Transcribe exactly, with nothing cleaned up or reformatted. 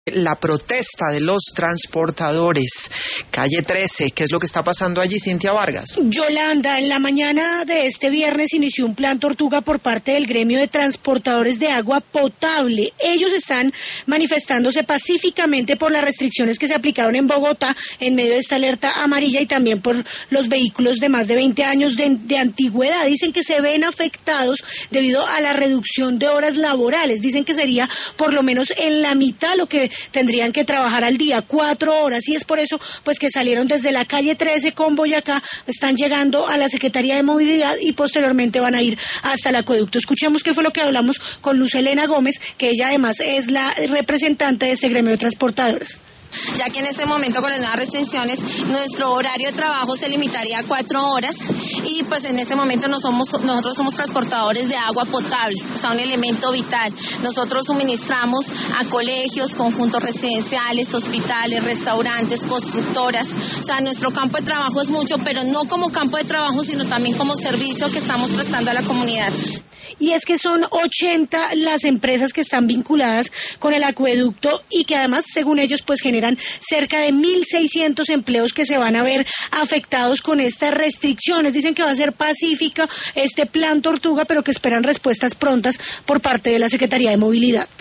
La protesta de los transportadores, calle trece, ¿qué es lo que está pasando allí, Cintia Vargas? Yolanda, en la mañana de este viernes inició un plan Tortuga por parte del gremio de transportadores de agua potable. Ellos están manifestándose pacíficamente por las restricciones que se aplicaron en Bogotá en medio de esta alerta amarilla y también por los vehículos de más de veinte años de, de antigüedad. Dicen que se ven afectados debido a la reducción de horas laborales. Dicen que sería por lo menos en la mitad lo que tendrían que trabajar al día, cuatro horas, y es por eso pues que salieron desde la calle trece con Boyacá, están llegando a la Secretaría de Movilidad y posteriormente van a ir hasta el acueducto. Escuchemos qué fue lo que hablamos con Luz Elena Gómez, que ella además es la representante de este gremio de transportadores. Ya que en este momento con las nuevas restricciones nuestro horario de trabajo se limitaría a cuatro horas y pues en este momento no somos, nosotros somos transportadores de agua potable, o sea, un elemento vital. Nosotros suministramos a colegios, conjuntos residenciales, hospitales, restaurantes, constructoras, o sea, nuestro campo de trabajo es mucho, pero no como campo de trabajo, sino también como servicio que estamos prestando a la comunidad. Y es que son ochenta las empresas que están vinculadas con el acueducto y que además, según ellos, pues generan cerca de mil seiscientos empleos que se van a ver afectados con estas restricciones. Dicen que va a ser pacífica este plan Tortuga, pero que esperan respuestas prontas por parte de la Secretaría de Movilidad.